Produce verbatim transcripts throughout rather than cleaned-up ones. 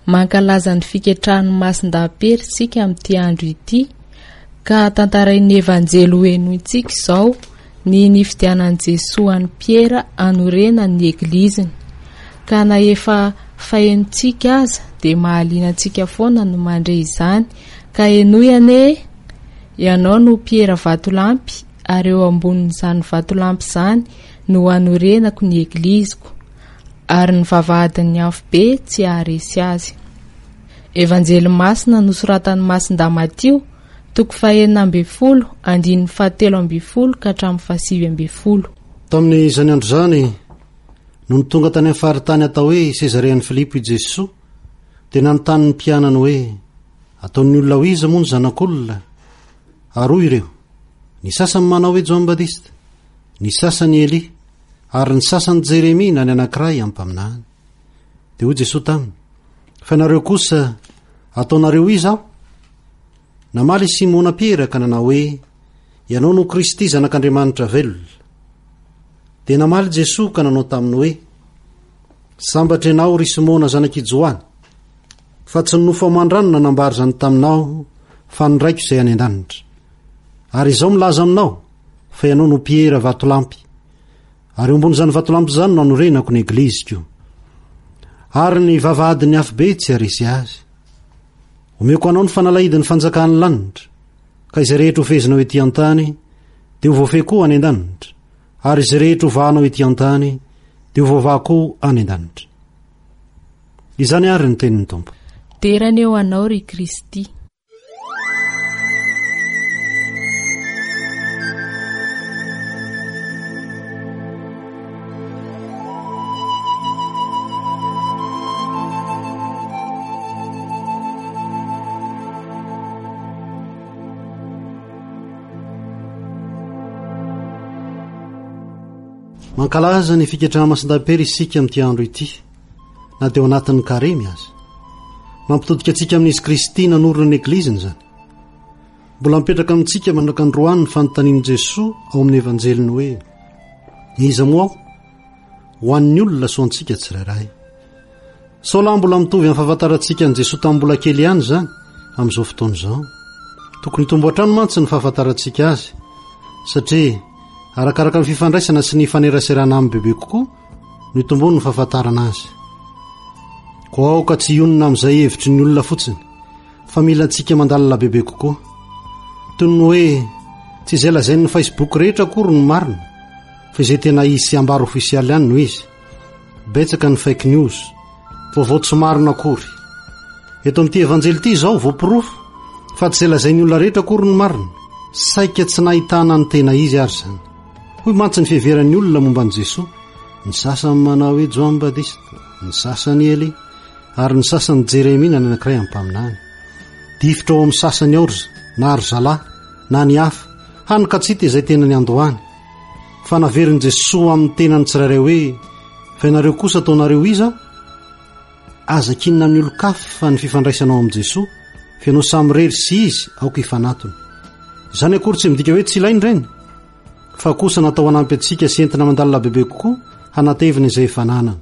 mankalaza ny fiketrahany masin-dapery sika amin'ity andro ity ka tantarain'ny evanjely hoenoitsika izao ny nifidianan'i Jesosy any Piera anorena ny egliziny ka na efa fahenontsika aza dia mahaliana antsika foana no mandre izany ka enoyane ianao no Piera vatolampy ary eo ambonin'izany vatolampy izany no anorenako ny egliziko ary ny vavahadin'ny afo be tsy haharesy azy. Evanjely masina nosoratan'ny masinda Matio toko fahenina amby folo andin'ny fahatelo amby folo ka hatramin'ny fahasivy amby folo. Tamin'ny izany andro zany no nitonga tany amin'ny faritany atao hoe Sezarean'ny Filipo i Jesosy dia nanontany ny mpianany hoe ataon'ny olona ho iza moa ny zanak'olona? Aroa ireo, ny sasany manao hoe Joan Batista, ny sasany Elia, ary ny sasany Jeremia na ny anankiray amin'ny mpaminany. Dia hoy Jesosy taminy, fa nareo kosa ataonareo iza aho? Namaly Simona Piera ka nanao hoe ianao no Kristy zanak'Andriamanitra velona. Dia namaly Jesosy ka nanao taminy hoe sambatra ianao ry Simona zanak'i Joany, fa tsy ny nofo aman-drano nanambary zany taminao fa ny raiko izay any an-danitra. Ary izao milaza aminao fa ianao no Piera vatolampy, ary ombon'izany vatolampy zany no anorenako ny egliziko, ary ny vavahadin'ny afo be tsy haresy azy. Omeko anao ny fanalahidin'ny fanjakan'ny lanitra, ka izay rehetra ho fezina ho ety an-tany dia ho voafehy koa any an-danitra, ary izay rehetra ho vahanao ety an-tany dia ho voavaha koa any an-danitra. Izany ary ny tenin'ny Tompo. Terana eo anao ry Kristy. Mankalaza ny fiketrana masin-dapery isika amin'ity andro ity, na dia ao anatin'ny karemy aza. Mampitodika antsika amin'izy Kristy nanorina ny egliziny zany. Mbola mipetraka amintsika manaraka ny roany ny fanontanian'i Jesosy ao amin'ny evanjeliny hoe iza moa aho? Ho an'ny olona soantsika tsirairay. Sao lahy mbola mitovy amin'ny fahafantarantsika an'i Jesosy tamin'ny mbola kely ihany zany amin'izao fotoana izao. Tokony tombo hatrany mantsy ny fahafantarantsika azy, satria arakaraka ny fifandraisana sy ny faneraserana amin'ny bebe kokoa no itombony ny fahafantarana azy. Koa ao ka tsy ionina amin'izay hevitry ny olona fotsiny, fa mila antsika mandalina bebe kokoa. Toy ny hoe tsy izay lazain'ny Facebook rehetra akory no marina, fa izay tena izy sy ambara ofisialy ihany no izy. Betsaka ny fake news, vaovao tsy marina akory. Eto amin'ity evanjely ity izao voapirofo fa tsy izay lazain'ny olona rehetra akory no marina, saika tsy nahitana ny tena izy ary zany. Hoy mantsy ny fiheveran'ny olona momba an'i Jesosy, ny sasany manao hoe Joan Batista, ny sasany Elia, ary ny sasany Jeremia na ny anankiray amin'ny mpaminany. Difitra ao amin'ny sasany aorza na ary zalahy na ny hafa hany ka tsy hita izay tena ny andohany. Fa naverin'i Jesosy amin'ny tenany tsirairay hoe fa ianareo kosa ataonareo iza? Aza kinina amin'ny olo-kafa fa ny fifandraisanao amin'i Jesosy, fa ianao samy rery sy izy aoka ifanatony. Izany akory tsy midika hoe tsy ilainy ireny, fa kosa natao hanampy antsika sy entina mandalina bebe kokoa hanatevina izay fananana.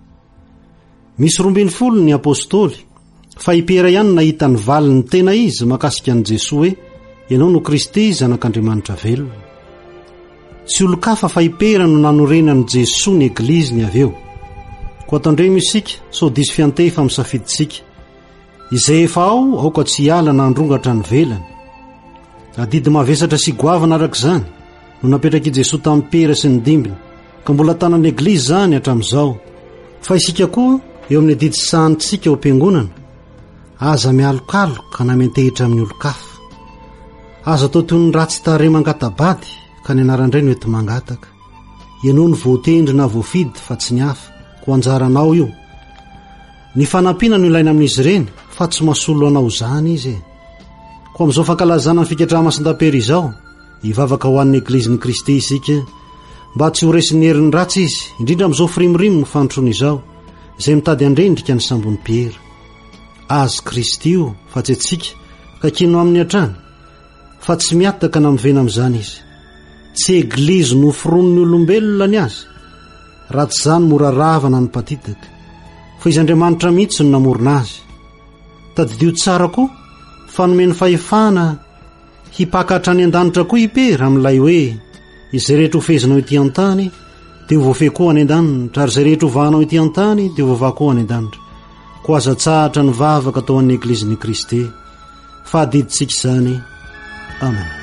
Misy roambin'ny folo ny apôstôly, fa i Piera ihany nahita ny valiny tena izy makasika an'i Jesosy hoe ianao no Kristy zanak'Andriamanitra velona. Tsy olo-kafa fa i Piera no nanorenan'i Jesosy ny egliziny avy eo. Koa tandremo isika sao diso fiantefa misafiditsika, izay efa ao aoka tsy hiala na androngatra ny velany. Adidy mavesatra sy goavana arak'izany no napetraka i Jesosy tamin'ny Piera sy ny dimbiny, ka mbola tanan'ny eglizy zany hatramin'izao. Fa isika koa eo amin'ny adidy sahantsika ao am-piangonana, aza mialokaloka na mentehitra amin'ny olo-kafa. Aza atao toy ny ratsy tare mangatabady ka ny anarandray no ety mangataka. Ianao ny voatendry na voafidy fa tsy ny hafa, ko anjaranao io. Ny fanampiana no ilaina amin'izy ireny, fa tsy mahasolo anao zany izy. Ko amin'izao fankalazana ny fiketraha masin-dapery izao, hivavaka ho an'ny eglizin'i Kristy isika, mba tsy ho resin'ny herin'ny ratsy izy, indrindra amin'izao firimorimo ny fantrony izao, izay mitady handrendrika ny sambony Piera. Azy Kristy io fa tsy antsika, ka kino amin'ny hatrany, fa tsy miataka na mivena amin'izany izy. Tsy eglizy no firon'ny olombelona ny azy, raha tsy izany mora ravana ny mpatitaka, fa izy Andriamanitra mihitsy no namorona azy. tadidio tsara koa fanomeny fahefana hipakatra any an-danitra koa ipe raha milay hoe izay rehetra hofezinao ity an-tany dia ho voafe koa any an-danitra ary izay rehetra hovanao ity an-tany dia ho voava koa any an-danitra ko aza tsahatra ny vavaka tao amin'ny eglizin'i Kristy fa hadidintsika izany. Amen.